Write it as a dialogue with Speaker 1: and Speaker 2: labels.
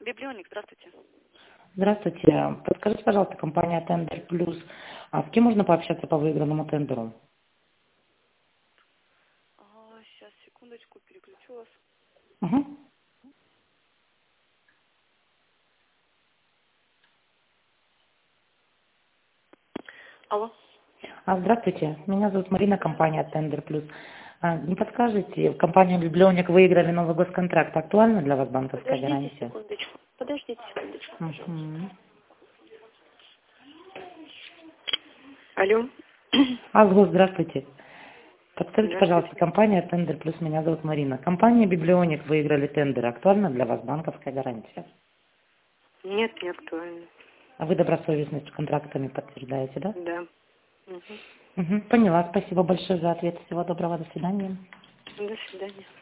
Speaker 1: Библионик, здравствуйте.
Speaker 2: Здравствуйте. Подскажите, пожалуйста, компания Тендер Плюс. А с кем можно пообщаться по выигранному тендеру?
Speaker 1: Сейчас, секундочку, переключу вас.
Speaker 2: Угу.
Speaker 1: Алло.
Speaker 2: Здравствуйте. Меня зовут Марина, компания Тендер Плюс. Не подскажете, компания Библионик выиграли новый госконтракт. Актуальна для вас банковская
Speaker 1: Подождите
Speaker 2: гарантия?
Speaker 1: секундочку. Подождите секундочку, пожалуйста.
Speaker 2: Угу.
Speaker 1: Алло.
Speaker 2: Алло, здравствуйте. Подскажите, пожалуйста,
Speaker 1: Здравствуйте.
Speaker 2: компания Тендер Плюс, меня зовут Марина. Компания Библионик выиграли тендер. Актуальна для вас банковская гарантия?
Speaker 1: Нет, не актуально.
Speaker 2: А вы добросовестность с контрактами подтверждаете, да?
Speaker 1: Да. Угу.
Speaker 2: Угу. Поняла. Спасибо большое за ответ. Всего доброго. До свидания.
Speaker 1: До свидания.